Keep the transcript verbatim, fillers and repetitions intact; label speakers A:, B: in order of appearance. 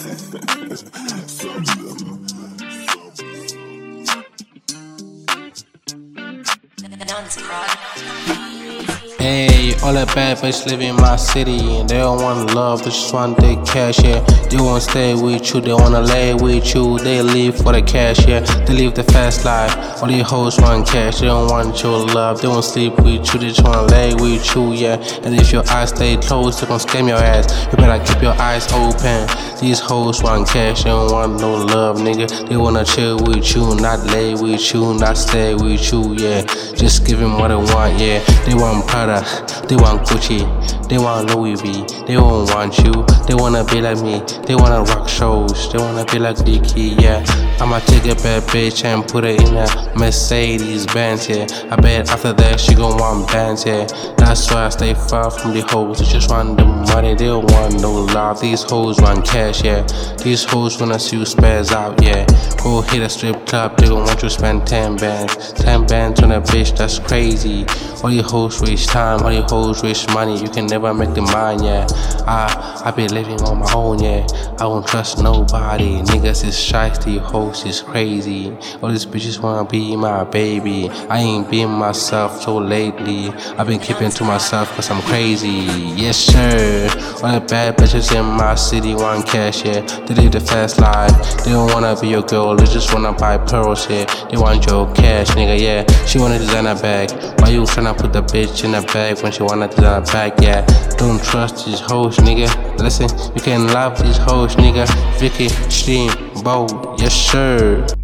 A: Hey, all that bad bitch live in my city, and they don't want love, they just want their cash, yeah. They won't stay with you, they wanna lay with you, they leave for the cash, yeah. They live the fast life, all these hoes want cash, they don't want your love, they won't sleep with you, they just wanna lay with you, yeah. And if your eyes stay closed, they gon' scam your ass, you better keep your eyes open. These hoes want cash, they don't want no love, nigga. They wanna chill with you, not lay with you, not stay with you, yeah. Just give them what they want, yeah. They want Prada, they want Gucci, they want Louis V, they won't want you. They wanna be like me, they wanna rock shows, they wanna be like Dickie, yeah. I'ma take a bad bitch and put her in a Mercedes Benz, yeah. I bet after that she gon' want bands, yeah. That's why I stay far from the hoes, they just want the money, they don't want no love. These hoes want cash, yeah. These hoes wanna see you spaz out, yeah. Go hit a strip club, they gon' want you to spend ten bands. ten bands on a bitch, that's crazy. All you hoes waste time, all you hoes waste money, you can never make the mind, yeah. I, I be living on my own, yeah. I won't trust nobody, niggas is shiesty, hoes is crazy. All these bitches wanna be my baby. I ain't being myself so lately, I've been keeping to myself cause I'm crazy, yes sir. All the bad bitches in my city want cash, yeah. They live the fast life, they don't wanna be your girl, they just wanna buy pearls, yeah. They want your cash, nigga, yeah. She want a designer bag, why you tryna put the bitch in a bag when she want a designer bag, yeah. Don't trust these hoes, nigga. Listen, you can love these hoes, nigga. Vicky, Stream, Bo, yes sir.